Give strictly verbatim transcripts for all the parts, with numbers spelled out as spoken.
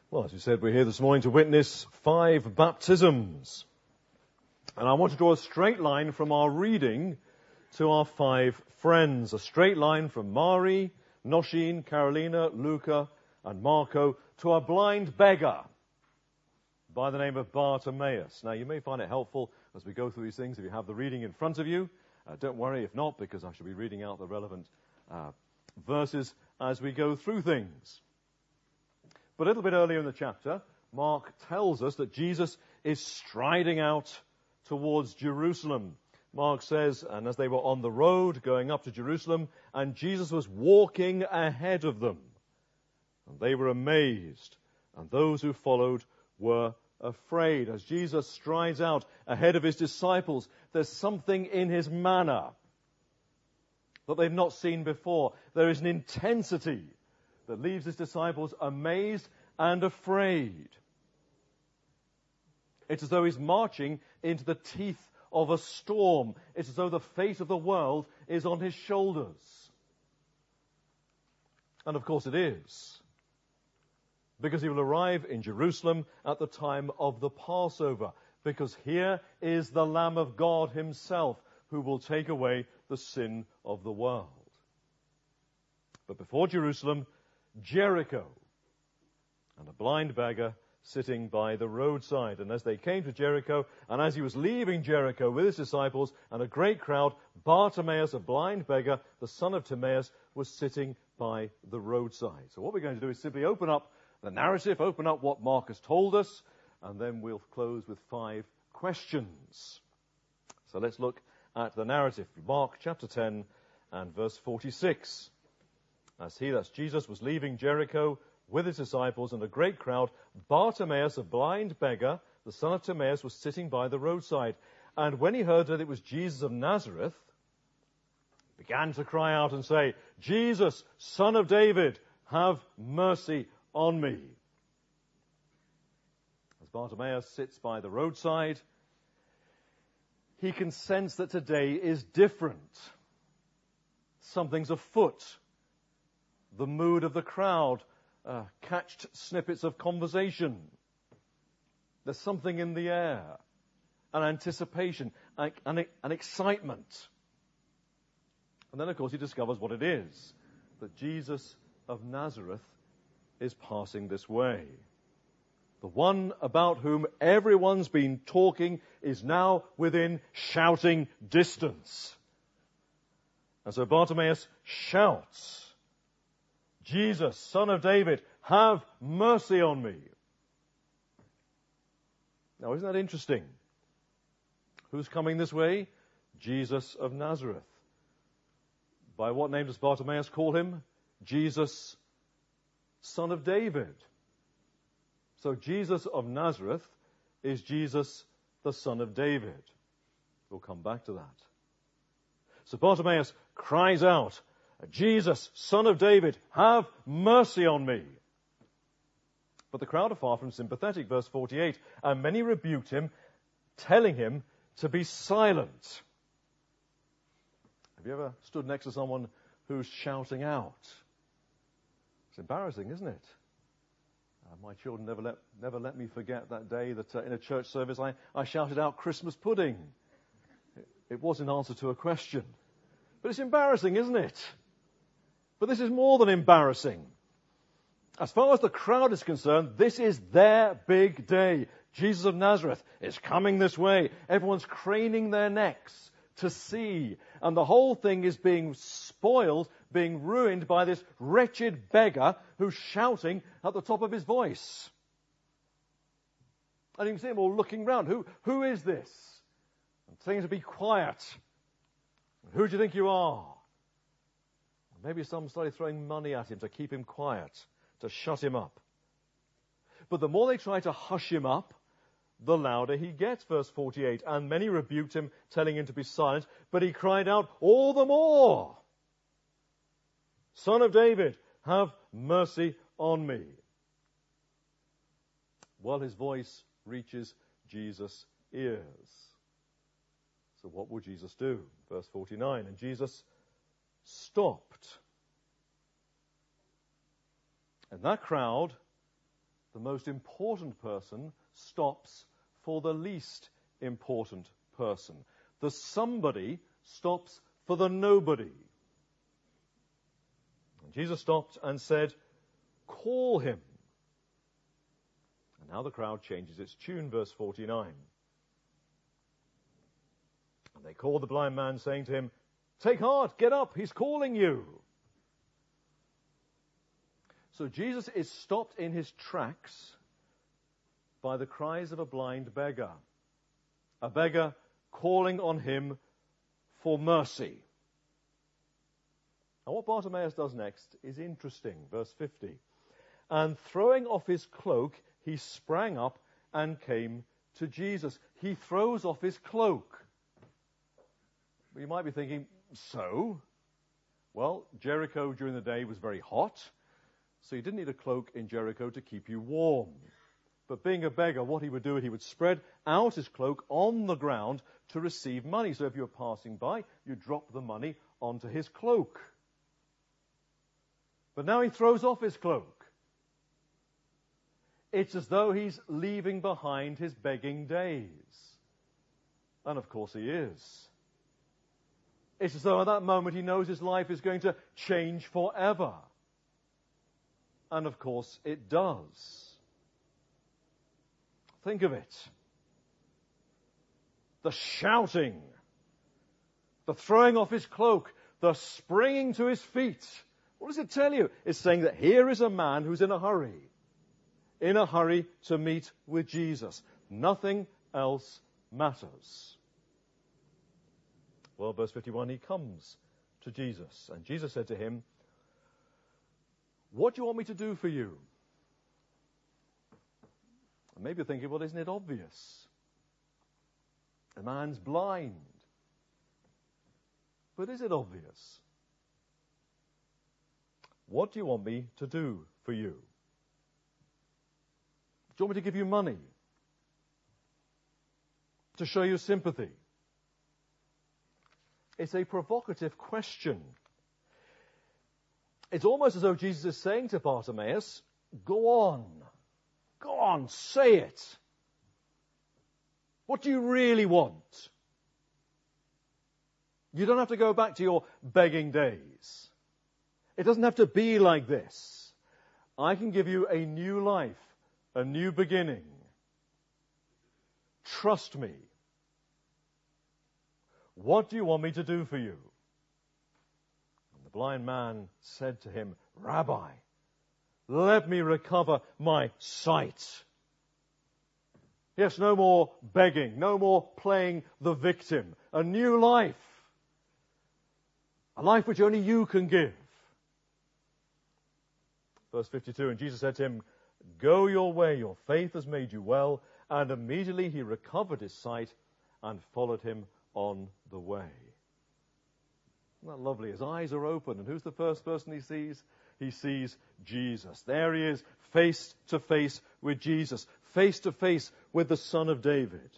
Well, as we said, we're here this morning to witness five baptisms. And I want to draw a straight line from our reading to our five friends. A straight line from Mari, Noshin, Carolina, Luca, and Marco to a blind beggar by the name of Bartimaeus. Now, you may find it helpful as we go through these things if you have the reading in front of you. Uh, don't worry if not, because I shall be reading out the relevant uh, verses as we go through things. But a little bit earlier in the chapter, Mark tells us that Jesus is striding out towards Jerusalem. Mark says, and as they were on the road going up to Jerusalem, and Jesus was walking ahead of them. And they were amazed, and those who followed were afraid. As Jesus strides out ahead of his disciples, there's something in his manner that they've not seen before. There is an intensity that leaves his disciples amazed and afraid. It's as though he's marching into the teeth of a storm. It's as though the fate of the world is on his shoulders. And of course it is, because he will arrive in Jerusalem at the time of the Passover, because here is the Lamb of God himself who will take away the sin of the world. But before Jerusalem, Jericho, and a blind beggar sitting by the roadside. And as they came to Jericho, and as he was leaving Jericho with his disciples and a great crowd, Bartimaeus, a blind beggar, the son of Timaeus, was sitting by the roadside. So what we're going to do is simply open up the narrative, open up what Mark has told us, and then we'll close with five questions. So let's look at the narrative. Mark chapter ten and verse forty-six. As he, that's Jesus, was leaving Jericho with his disciples and a great crowd, Bartimaeus, a blind beggar, the son of Timaeus, was sitting by the roadside. And when he heard that it was Jesus of Nazareth, he began to cry out and say, "Jesus, Son of David, have mercy on me." As Bartimaeus sits by the roadside, he can sense that today is different. Something's afoot. The mood of the crowd uh, catched snippets of conversation. There's something in the air, an anticipation, an, an, an excitement. And then, of course, he discovers what it is, that Jesus of Nazareth is passing this way. The one about whom everyone's been talking is now within shouting distance. And so Bartimaeus shouts, "Jesus, Son of David, have mercy on me." Now, isn't that interesting? Who's coming this way? Jesus of Nazareth. By what name does Bartimaeus call him? Jesus, Son of David. So Jesus of Nazareth is Jesus, the Son of David. We'll come back to that. So Bartimaeus cries out, "Jesus, Son of David, have mercy on me." But the crowd are far from sympathetic. Verse forty-eight, and many rebuked him, telling him to be silent. Have you ever stood next to someone who's shouting out? It's embarrassing, isn't it? Uh, my children never let, never let me forget that day that uh, in a church service I, I shouted out "Christmas pudding." It, it was in answer to a question. But it's embarrassing, isn't it? But this is more than embarrassing. As far as the crowd is concerned, this is their big day. Jesus of Nazareth is coming this way. Everyone's craning their necks to see. And the whole thing is being spoiled, being ruined by this wretched beggar who's shouting at the top of his voice. And you can see them all looking round. Who, who is this? And saying to be quiet. Who do you think you are? Maybe some started throwing money at him to keep him quiet, to shut him up. But the more they try to hush him up, the louder he gets. Verse forty-eight, and many rebuked him, telling him to be silent, but he cried out all the more, "Son of David, have mercy on me." Well, his voice reaches Jesus' ears. So what will Jesus do? Verse forty-nine, and Jesus stopped. And that crowd The most important person stops for the least important person. The somebody stops for the nobody. And Jesus stopped and said, "Call him." And now the crowd changes its tune, verse forty-nine. And they called the blind man, saying to him, "Take heart, get up, he's calling you." So Jesus is stopped in his tracks by the cries of a blind beggar. A beggar calling on him for mercy. And what Bartimaeus does next is interesting. Verse fifty. And throwing off his cloak, he sprang up and came to Jesus. He throws off his cloak. You might be thinking, so? Well, Jericho during the day was very hot, so you didn't need a cloak in Jericho to keep you warm. But being a beggar, what he would do, he would spread out his cloak on the ground to receive money. So if you were passing by, you drop the money onto his cloak. But now he throws off his cloak. It's as though he's leaving behind his begging days. And of course he is. It's as though at that moment he knows his life is going to change forever. And of course it does. Think of it. The shouting, the throwing off his cloak, the springing to his feet. What does it tell you? It's saying that here is a man who's in a hurry. In a hurry to meet with Jesus. Nothing else matters. Well, verse fifty-one, he comes to Jesus. And Jesus said to him, "What do you want me to do for you?" And maybe you're thinking, well, isn't it obvious? The man's blind. But is it obvious? What do you want me to do for you? Do you want me to give you money? To show you sympathy? It's a provocative question. It's almost as though Jesus is saying to Bartimaeus, go on. Go on, say it. What do you really want? You don't have to go back to your begging days. It doesn't have to be like this. I can give you a new life, a new beginning. Trust me. What do you want me to do for you? And the blind man said to him, Rabbi, let me recover my sight. Yes, no more begging, no more playing the victim. A new life. A life which only you can give. Verse fifty-two, and Jesus said to him, go your way, your faith has made you well. And immediately he recovered his sight and followed him on the way. Isn't that lovely? His eyes are open. And who's the first person he sees? He sees Jesus. There he is, face to face with Jesus. Face to face with the Son of David.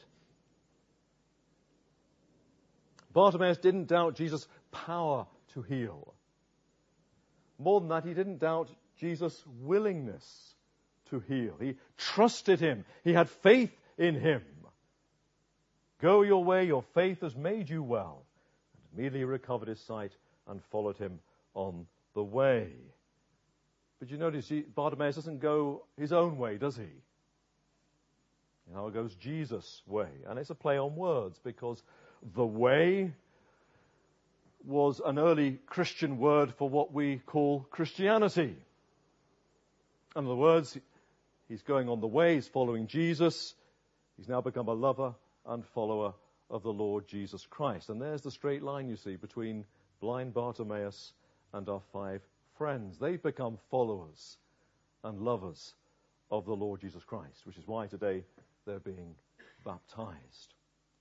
Bartimaeus didn't doubt Jesus' power to heal. More than that, he didn't doubt Jesus' willingness to heal. He trusted him. He had faith in him. Go your way, your faith has made you well. And immediately recovered his sight and followed him on the way. But you notice he, Bartimaeus doesn't go his own way, does he? You know, it goes Jesus' way. And it's a play on words because the way was an early Christian word for what we call Christianity. In other words, he's going on the way, he's following Jesus. He's now become a lover and follower of the Lord Jesus Christ. And there's the straight line, you see, between blind Bartimaeus and our five friends. They've become followers and lovers of the Lord Jesus Christ, which is why today they're being baptized.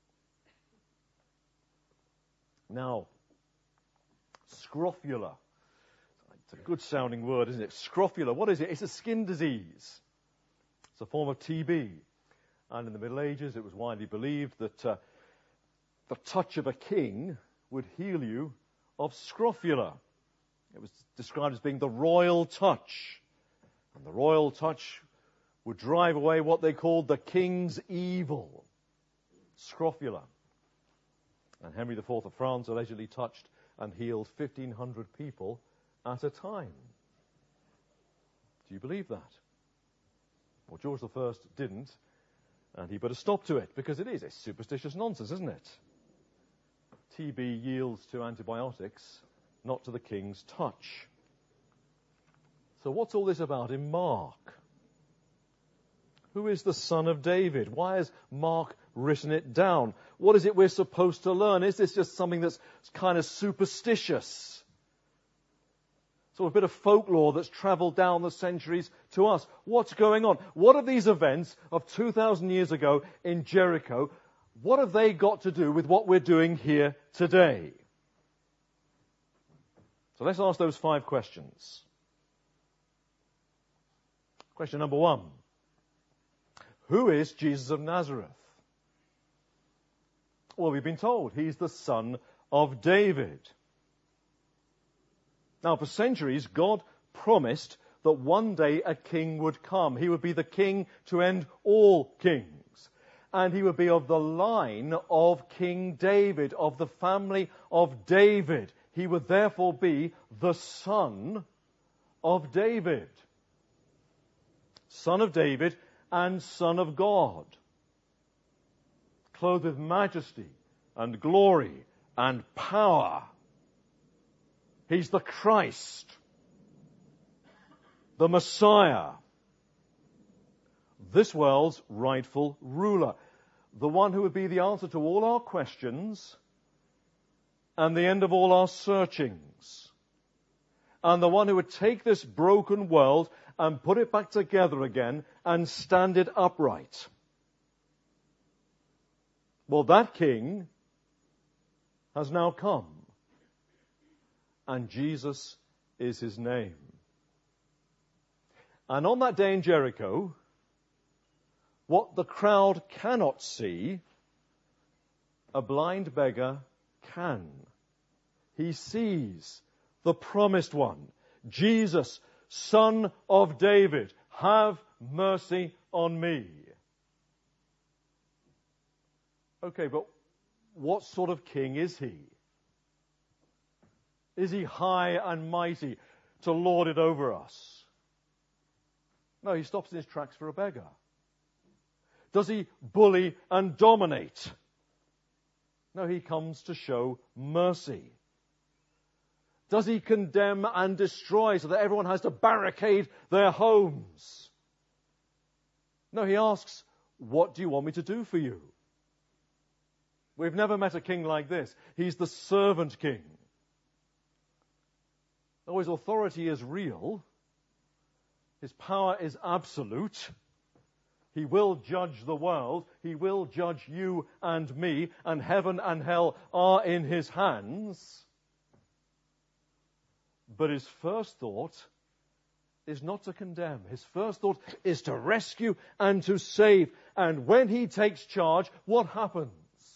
Now, scrofula. It's a good sounding word, isn't it? Scrofula. What is it? It's a skin disease. It's a form of T B. And in the Middle Ages, it was widely believed that uh, the touch of a king would heal you of scrofula. It was described as being the royal touch. And the royal touch would drive away what they called the king's evil, scrofula. And Henry the Fourth of France allegedly touched and healed fifteen hundred people at a time. Do you believe that? Well, George the First didn't, and he put a stop to it, because it is a superstitious nonsense, isn't it? T B yields to antibiotics, not to the king's touch. So what's all this about in Mark? Who is the Son of David? Why has Mark written it down? What is it we're supposed to learn? Is this just something that's kind of superstitious? Sort of a bit of folklore that's travelled down the centuries to us. What's going on? What have these events of two thousand years ago in Jericho, what have they got to do with what we're doing here today? So let's ask those five questions. Question number one. Who is Jesus of Nazareth? Well, we've been told he's the son of David. Now, for centuries, God promised that one day a king would come. He would be the king to end all kings. And he would be of the line of King David, of the family of David. He would therefore be the son of David. Son of David and Son of God, clothed with majesty and glory and power. He's the Christ, the Messiah, this world's rightful ruler, the one who would be the answer to all our questions and the end of all our searchings, and the one who would take this broken world and put it back together again and stand it upright. Well, that king has now come, and Jesus is his name. And on that day in Jericho, what the crowd cannot see, a blind beggar can. He sees the promised one, Jesus, Son of David, have mercy on me. Okay, but what sort of king is he? Is he high and mighty to lord it over us? No, he stops in his tracks for a beggar. Does he bully and dominate? No, he comes to show mercy. Does he condemn and destroy so that everyone has to barricade their homes? No, he asks, what do you want me to do for you? We've never met a king like this. He's the servant king. Though his authority is real, his power is absolute. He will judge the world. He will judge you and me, and heaven and hell are in his hands. But his first thought is not to condemn. His first thought is to rescue and to save. And when he takes charge, what happens?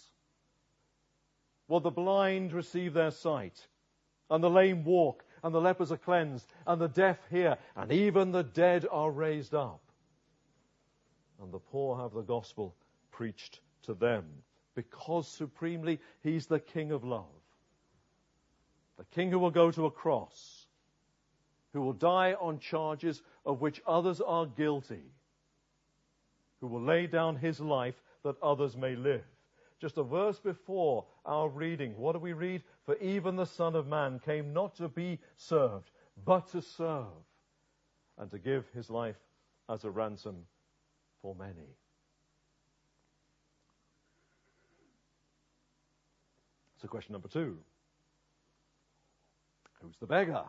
Well, the blind receive their sight, and the lame walk, and the lepers are cleansed, and the deaf hear, and even the dead are raised up. And the poor have the gospel preached to them, because supremely he's the King of love. The king who will go to a cross, who will die on charges of which others are guilty, who will lay down his life that others may live. Just a verse before our reading, what do we read? For even the Son of Man came not to be served, but to serve, and to give his life as a ransom for many. So question number two. Who's the beggar?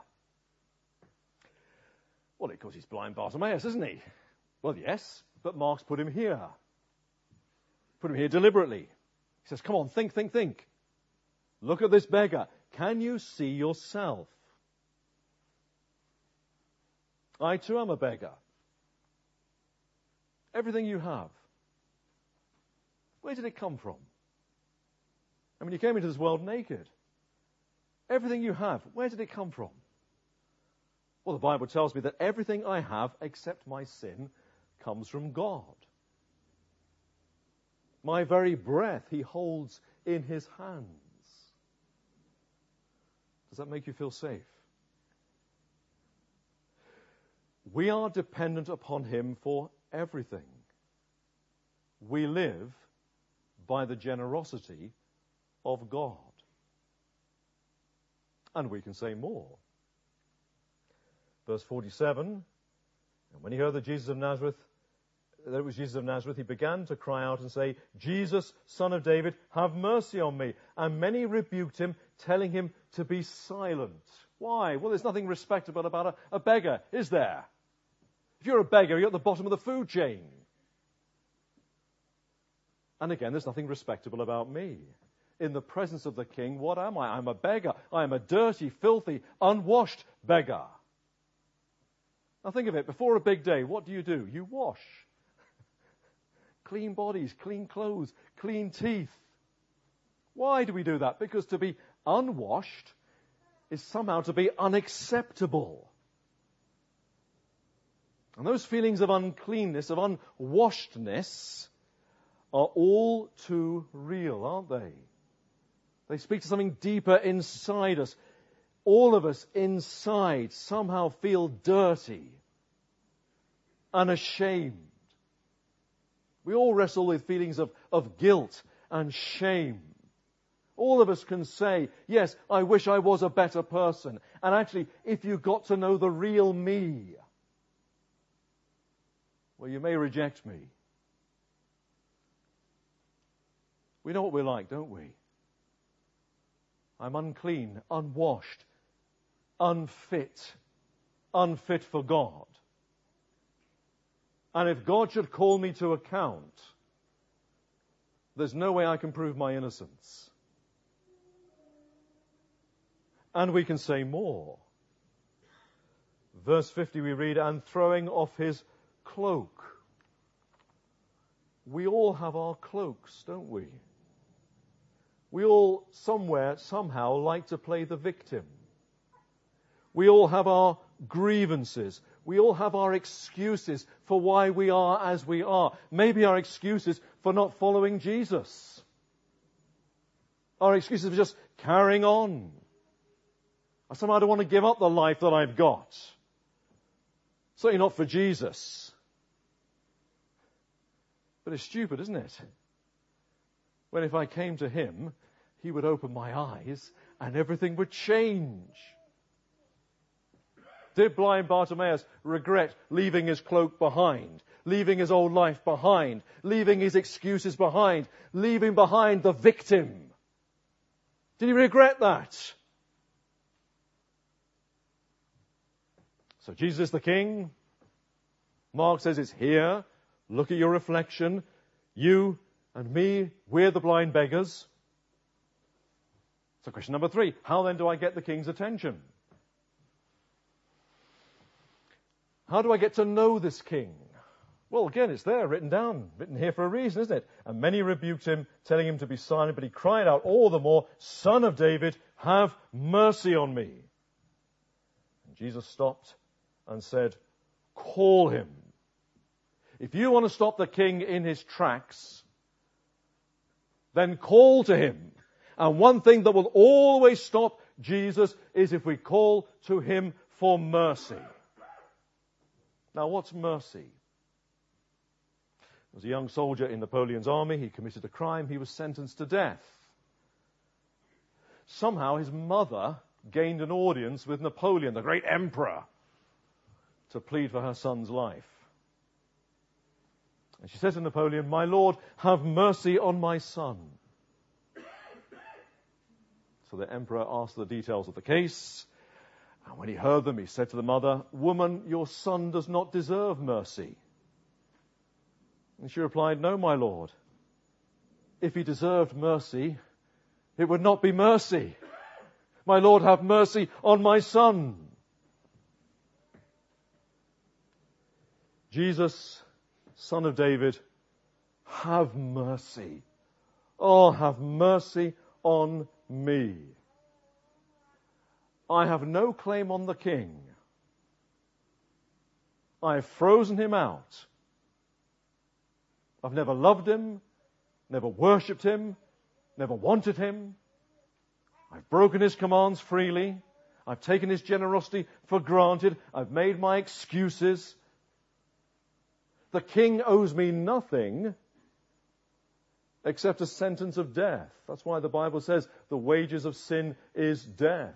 Well, of course, he's blind Bartimaeus, isn't he? Well, yes, but Mark's put him here. Put him here deliberately. He says, come on, think, think, think. Look at this beggar. Can you see yourself? I too am a beggar. Everything you have, where did it come from? I mean, you came into this world naked. Everything you have, where did it come from? Well, the Bible tells me that everything I have, except my sin, comes from God. My very breath he holds in his hands. Does that make you feel safe? We are dependent upon him for everything. We live by the generosity of God. And we can say more. Verse forty-seven, and when he heard that Jesus of Nazareth, that it was Jesus of Nazareth, he began to cry out and say, Jesus, Son of David, have mercy on me. And many rebuked him, telling him to be silent. Why? Well, there's nothing respectable about a, a beggar, is there? If you're a beggar, you're at the bottom of the food chain. And again, there's nothing respectable about me. In the presence of the king, what am I? I'm a beggar. I am a dirty, filthy, unwashed beggar. Now think of it. Before a big day, what do you do? You wash. Clean bodies, clean clothes, clean teeth. Why do we do that? Because to be unwashed is somehow to be unacceptable. And those feelings of uncleanness, of unwashedness, are all too real, aren't they? They speak to something deeper inside us. All of us inside somehow feel dirty, unashamed. We all wrestle with feelings of, of guilt and shame. All of us can say, yes, I wish I was a better person. And actually, if you got to know the real me, well, you may reject me. We know what we're like, don't we? I'm unclean, unwashed, unfit, unfit for God. And if God should call me to account, there's no way I can prove my innocence. And we can say more. Verse fifty we read, and throwing off his cloak. We all have our cloaks, don't we? We all somewhere, somehow, like to play the victim. We all have our grievances. We all have our excuses for why we are as we are. Maybe our excuses for not following Jesus. Our excuses for just carrying on. I somehow don't want to give up the life that I've got. Certainly not for Jesus. But it's stupid, isn't it? When if I came to him, he would open my eyes and everything would change. Did blind Bartimaeus regret leaving his cloak behind, leaving his old life behind, leaving his excuses behind, leaving behind the victim? Did he regret that? So Jesus is the King. Mark says it's here. Look at your reflection. You and me, we're the blind beggars. So question number three, how then do I get the King's attention? How do I get to know this King? Well, again, it's there, written down, written here for a reason, isn't it? And many rebuked him, telling him to be silent, but he cried out all the more, Son of David, have mercy on me. And Jesus stopped and said, call him. If you want to stop the king in his tracks, then call to him. And one thing that will always stop Jesus is if we call to him for mercy. Now, what's mercy? As a young soldier in Napoleon's army, he committed a crime. He was sentenced to death. Somehow his mother gained an audience with Napoleon, the great emperor, to plead for her son's life. And she said to Napoleon, my lord, have mercy on my son. So the emperor asked the details of the case. And when he heard them, he said to the mother, woman, your son does not deserve mercy. And she replied, no, my lord. If he deserved mercy, it would not be mercy. My lord, have mercy on my son. Jesus, Son of David, have mercy. Oh, have mercy on me. I have no claim on the king. I have frozen him out. I've never loved him, never worshipped him, never wanted him. I've broken his commands freely. I've taken his generosity for granted. I've made my excuses. The king owes me nothing except a sentence of death. That's why the Bible says the wages of sin is death.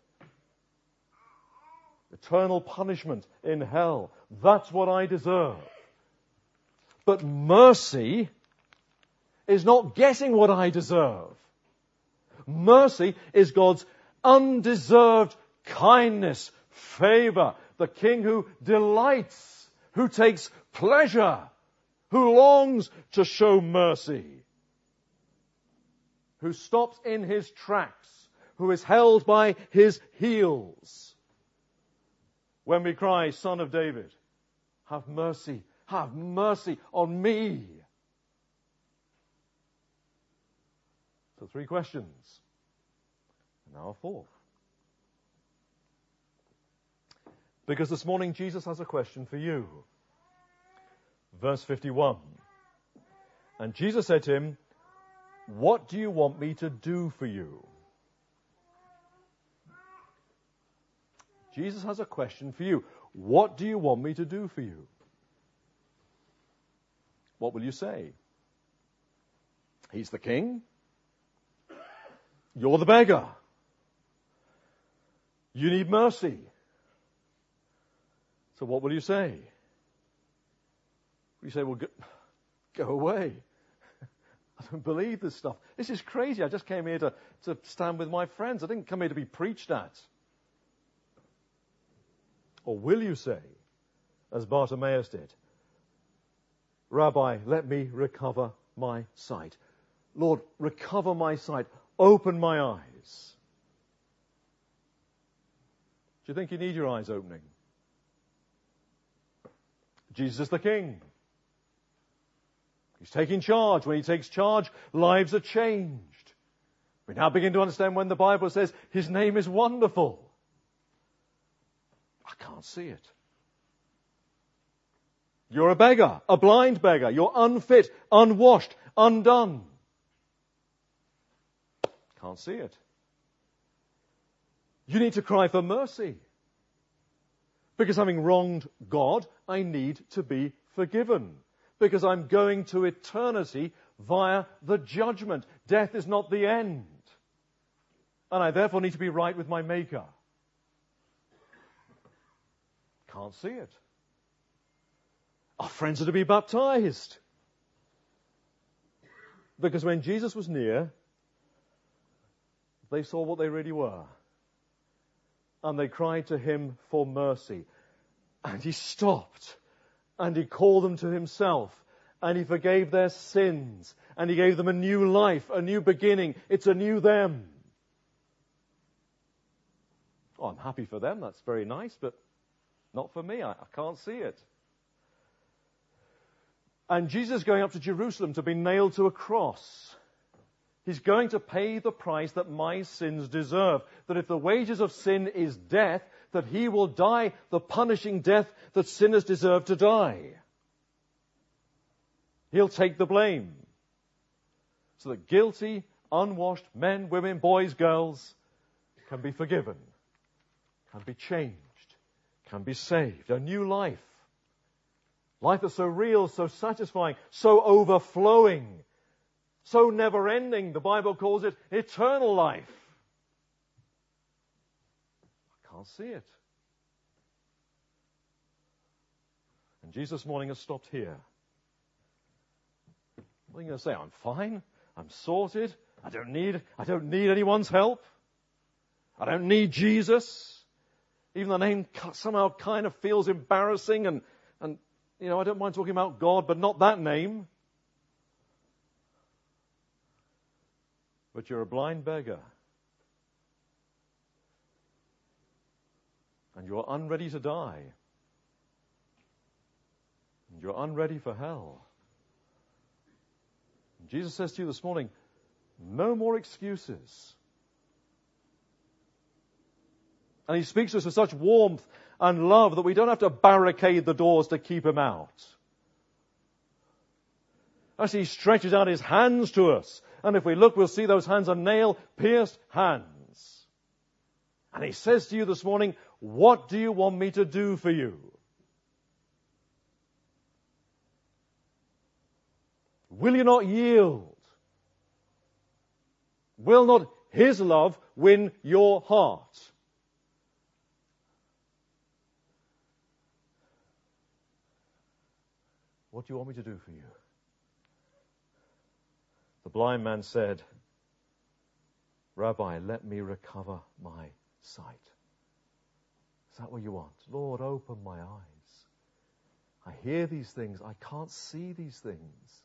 Eternal punishment in hell. That's what I deserve. But mercy is not getting what I deserve. Mercy is God's undeserved kindness, favor. The king who delights, who takes pleasure, who longs to show mercy, who stops in his tracks, who is held by his heels. When we cry, Son of David, have mercy, have mercy on me. So three questions. And now a fourth. Because this morning Jesus has a question for you. Verse fifty-one. And Jesus said to him, what do you want me to do for you? Jesus has a question for you. What do you want me to do for you? What will you say? He's the king. You're the beggar. You need mercy. So what will you say? You say, well, go, go away. I don't believe this stuff. This is crazy. I just came here to, to stand with my friends. I didn't come here to be preached at. Or will you say, as Bartimaeus did, Rabbi, let me recover my sight. Lord, recover my sight. Open my eyes. Do you think you need your eyes opening? Jesus is the king. He's taking charge. When he takes charge, lives are changed. We now begin to understand when the Bible says his name is wonderful. I can't see it. You're a beggar, a blind beggar. You're unfit, unwashed, undone. Can't see it. You need to cry for mercy. Because having wronged God, I need to be forgiven. Because I'm going to eternity via the judgment. Death is not the end. And I therefore need to be right with my Maker. Can't see it. Our friends are to be baptized. Because when Jesus was near, they saw what they really were. And they cried to him for mercy. And he stopped. And he called them to himself. And he forgave their sins. And he gave them a new life, a new beginning. It's a new them. Oh, I'm happy for them. That's very nice. But not for me. I, I can't see it. And Jesus is going up to Jerusalem to be nailed to a cross. He's going to pay the price that my sins deserve. That if the wages of sin is death, that he will die the punishing death that sinners deserve to die. He'll take the blame. So that guilty, unwashed men, women, boys, girls can be forgiven, can be changed, can be saved. A new life. Life that's so real, so satisfying, so overflowing, so never-ending. The Bible calls it eternal life. I can't see it. And Jesus this morning has stopped here. What are you going to say? I'm fine. I'm sorted. I don't need, I don't need anyone's help. I don't need Jesus. Even the name somehow kind of feels embarrassing and, and you know, I don't mind talking about God, but not that name. But you're a blind beggar. And you're unready to die. And you're unready for hell. And Jesus says to you this morning, no more excuses. And he speaks to us with such warmth and love that we don't have to barricade the doors to keep him out. as he stretches out his hands to us. And if we look, we'll see those hands are nail-pierced hands. And he says to you this morning, what do you want me to do for you? Will you not yield? Will not his love win your heart? What do you want me to do for you? The blind man said, Rabbi, let me recover my sight. Is that what you want? Lord, open my eyes. I hear these things. I can't see these things.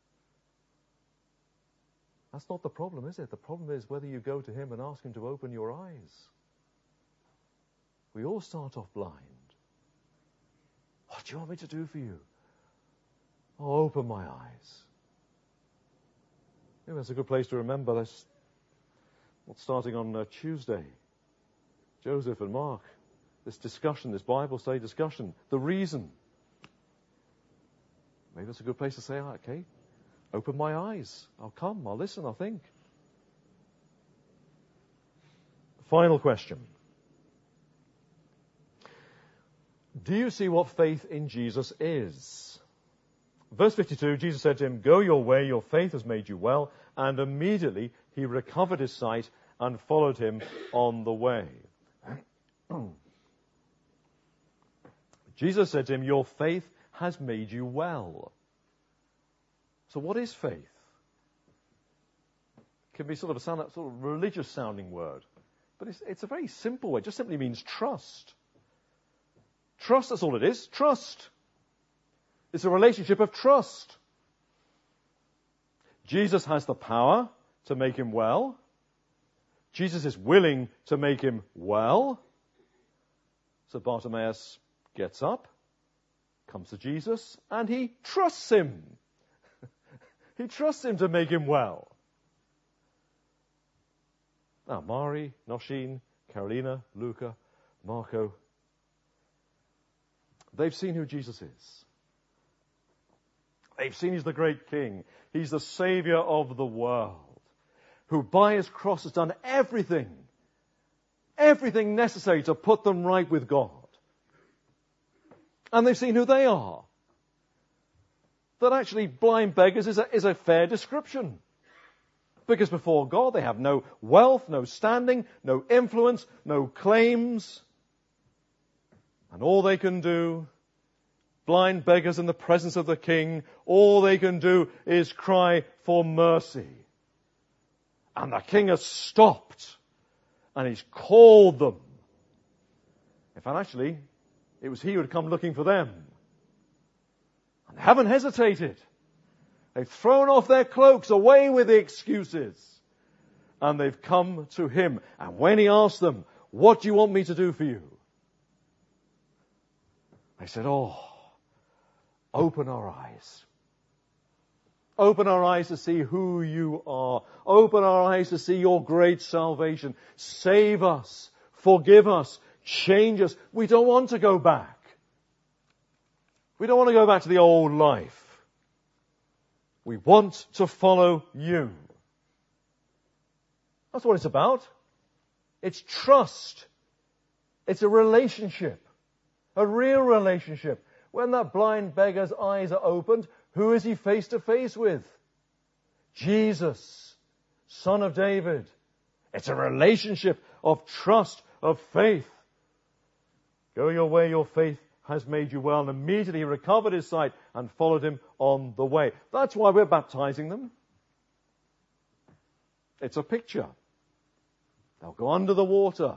That's not the problem, is it? The problem is whether you go to him and ask him to open your eyes. We all start off blind. What do you want me to do for you? Oh, open my eyes. Maybe that's a good place to remember this. What's starting on uh, Tuesday? Joseph and Mark. This discussion, this Bible study discussion. The reason. Maybe that's a good place to say, oh, okay, open my eyes. I'll come, I'll listen, I'll think. Final question. Do you see what faith in Jesus is? Verse fifty-two, Jesus said to him, go your way, your faith has made you well. And immediately he recovered his sight and followed him on the way. Jesus said to him, your faith has made you well. So what is faith? It can be sort of a sound, sort of religious sounding word. But it's, it's a very simple word. It just simply means trust. Trust, that's all it is. Trust. It's a relationship of trust. Jesus has the power to make him well. Jesus is willing to make him well. So Bartimaeus gets up, comes to Jesus, and he trusts him. He trusts him to make him well. Now, Mari, Noshin, Carolina, Luca, Marco, they've seen who Jesus is. They've seen he's the great king. He's the savior of the world, who by his cross has done everything, everything necessary to put them right with God. And they've seen who they are. That actually blind beggars is a, is a fair description. Because before God they have no wealth, no standing, no influence, no claims. And all they can do, blind beggars in the presence of the king, all they can do is cry for mercy. And the king has stopped. And he's called them. In fact, actually, it was he who had come looking for them. And they haven't hesitated. They've thrown off their cloaks, away with the excuses. And they've come to him. And when he asked them, what do you want me to do for you? They said, oh, open our eyes. Open our eyes to see who you are. Open our eyes to see your great salvation. Save us. Forgive us. Change us. We don't want to go back. We don't want to go back to the old life. We want to follow you. That's what it's about. It's trust. It's a relationship. A real relationship. When that blind beggar's eyes are opened, who is he face to face with? Jesus, Son of David. It's a relationship of trust, of faith. Go your way, your faith has made you well. And immediately he recovered his sight and followed him on the way. That's why we're baptizing them. It's a picture. They'll go under the water.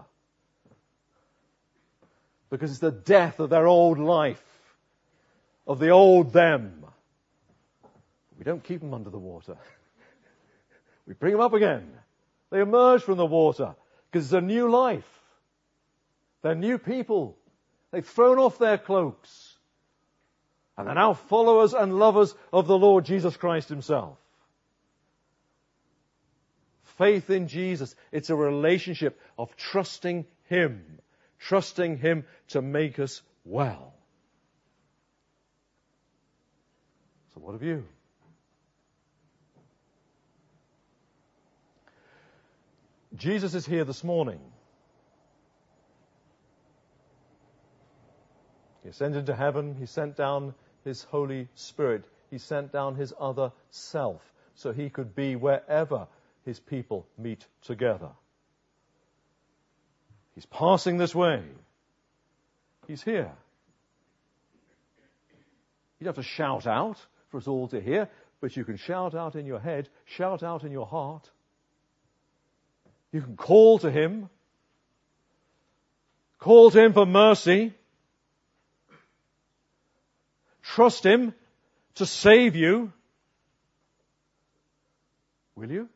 Because it's the death of their old life. Of the old them. We don't keep them under the water. We bring them up again. They emerge from the water. Because it's a new life. They're new people. They've thrown off their cloaks. And they're now followers and lovers of the Lord Jesus Christ himself. Faith in Jesus. It's a relationship of trusting him. Trusting him to make us well. So what of you? Jesus is here this morning. He ascended to heaven. He sent down his Holy Spirit. He sent down his other self so he could be wherever his people meet together. He's passing this way. He's here. You don't have to shout out for us all to hear, but you can shout out in your head, shout out in your heart. You can call to him. Call to him for mercy. Trust him to save you. Will you?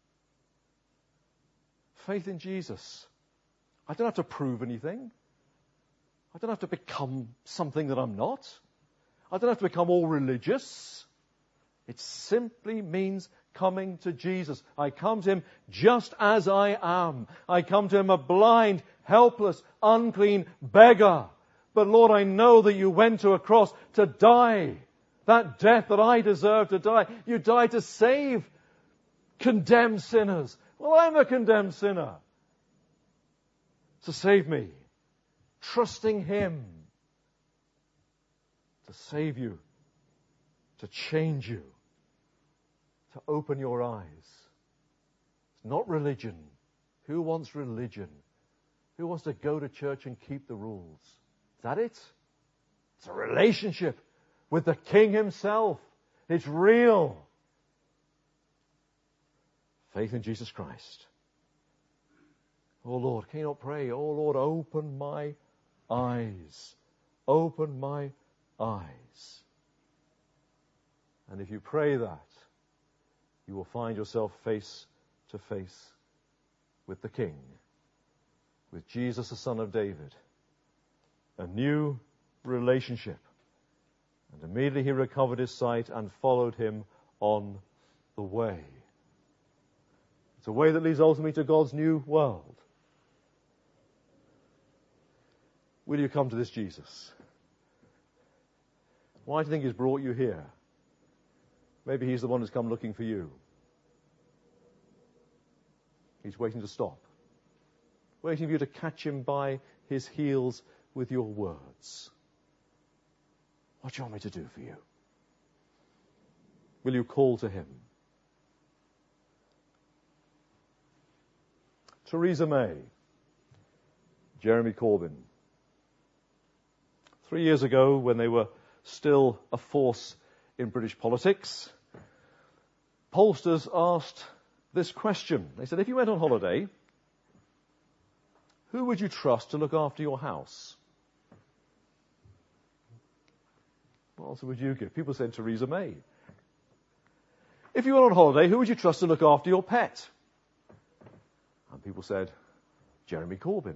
Faith in Jesus. I don't have to prove anything. I don't have to become something that I'm not. I don't have to become all religious. It simply means coming to Jesus. I come to him just as I am. I come to him a blind, helpless, unclean beggar. But Lord, I know that you went to a cross to die. That death that I deserve to die. You died to save condemned sinners. Well, I'm a condemned sinner. To save me. Trusting him to save you, to change you, to open your eyes. It's not religion. Who wants religion? Who wants to go to church and keep the rules? Is that it? It's a relationship with the King himself. It's real. Faith in Jesus Christ. Oh Lord, can you not pray? Oh Lord, open my eyes. Open my eyes. And if you pray that, you will find yourself face to face with the King, with Jesus, the Son of David. A new relationship. And immediately he recovered his sight and followed him on the way. It's a way that leads ultimately to God's new world. Will you come to this Jesus? Why do you think he's brought you here? Maybe he's the one who's come looking for you. He's waiting to stop. Waiting for you to catch him by his heels with your words. What do you want me to do for you? Will you call to him? Theresa May, Jeremy Corbyn. Three years ago, when they were still a force in British politics, pollsters asked this question. They said, if you went on holiday, who would you trust to look after your house? What answer would you give? People said Theresa May. If you went on holiday, who would you trust to look after your pet? And people said, Jeremy Corbyn.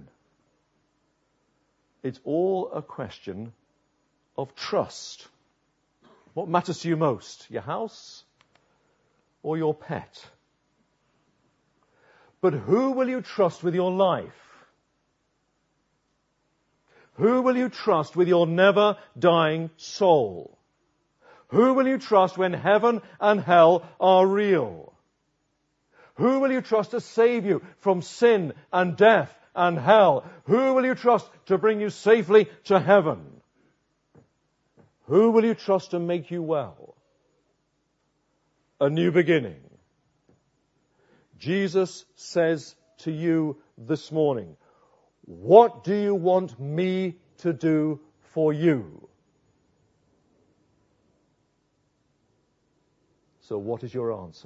It's all a question of trust. What matters to you most? Your house or your pet? But who will you trust with your life? Who will you trust with your never-dying soul? Who will you trust when heaven and hell are real? Who will you trust to save you from sin and death and hell? Who will you trust to bring you safely to heaven? Who will you trust to make you well? A new beginning. Jesus says to you this morning, what do you want me to do for you? So what is your answer?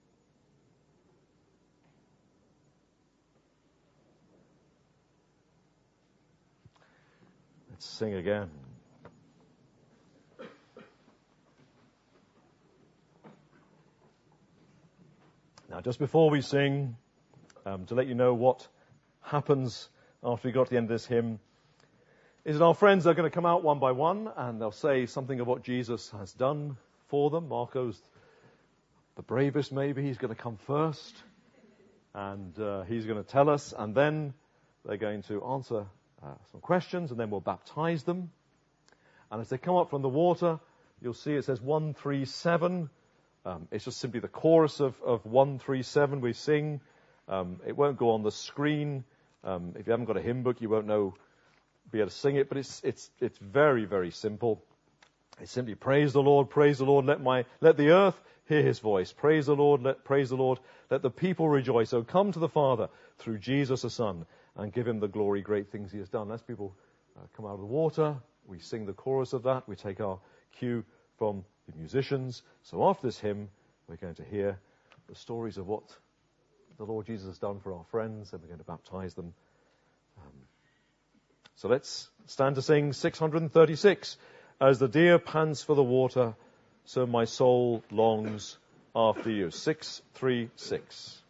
Let's sing again. Now, just before we sing, um, to let you know what happens after we got to the end of this hymn, is that our friends are going to come out one by one and they'll say something of what Jesus has done for them. Marco's the bravest, maybe. He's going to come first and uh, he's going to tell us, and then they're going to answer uh, some questions, and then we'll baptize them. And as they come up from the water, you'll see it says one three seven. Um, it's just simply the chorus of, of one three seven we sing Um, it won't go on the screen. Um, if you haven't got a hymn book, you won't know, be able to sing it. But it's it's it's very very simple. It's simply praise the Lord, praise the Lord. Let my let the earth hear His voice. Praise the Lord, let praise the Lord. Let the people rejoice. So come to the Father through Jesus the Son and give Him the glory. Great things He has done. As people uh, come out of the water, we sing the chorus of that. We take our cue from the musicians. So after this hymn, we're going to hear the stories of what the Lord Jesus has done for our friends, and we're going to baptize them. Um, so let's stand to sing six hundred thirty-six. As the deer pants for the water, so my soul longs after you. six three six.